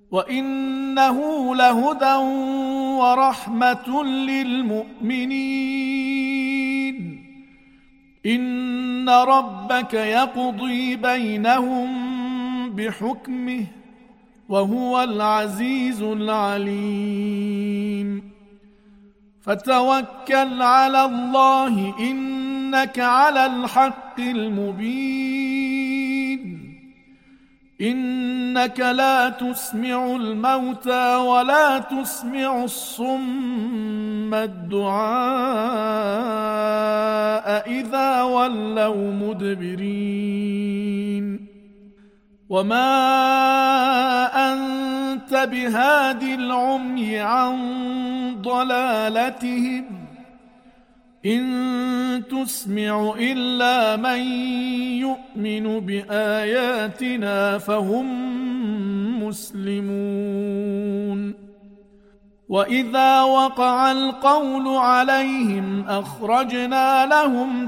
وإنه لهدى ورحمة للمؤمنين. إن ربك يقضي بينهم بحكمه وهو العزيز العليم. فتوكل على الله إنك على الحق المبين. إنك لا تسمع الموتى ولا تسمع الصم الدعاء إذا ولوا مدبرين. وما أنت بهاد العمي عن ضلالتهم إن تسمع إلا من يؤمن بآياتنا فهم مسلمون. وإذا وقع القول عليهم أخرجنا لهم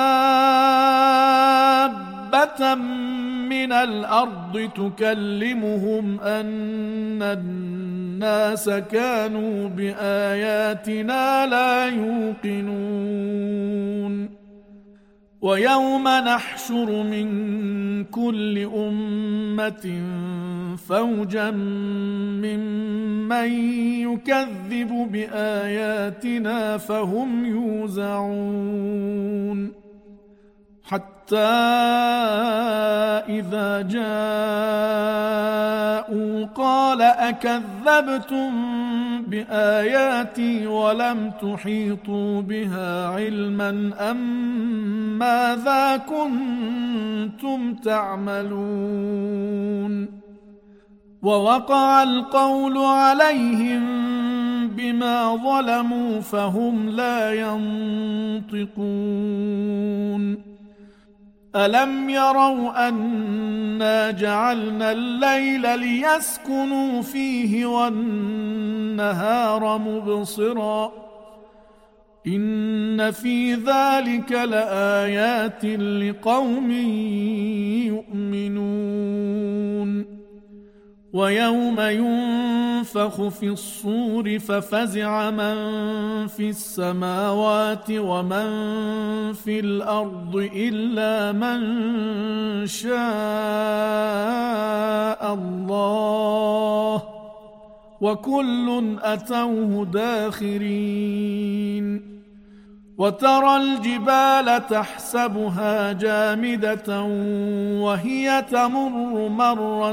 دابة من الأرض تكلمهم أن الناس كانوا بآياتنا لا يوقنون. ويوم نحشر من كل أمة فوجا ممن يكذب بآياتنا فهم يوزعون. حتى إذا جاءوا قال أكذبتم بآياتي ولم تحيطوا بها علما أم ماذا كنتم تعملون. ووقع القول عليهم بما ظلموا فهم لا ينطقون. ألم يروا أنا جعلنا الليل ليسكنوا فيه والنهار مبصرا إن في ذلك لآيات لقوم يؤمنون. ويوم ينفخ في الصور ففزع من في السماوات ومن في الأرض إلا من شاء الله وكل أتوه داخرين. وترى الجبال تحسبها جامدة وهي تمر مر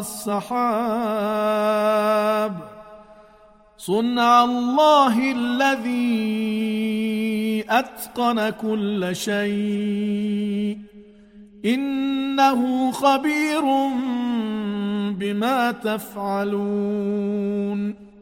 السحاب صنع الله الذي أتقن كل شيء إنه خبير بما تفعلون.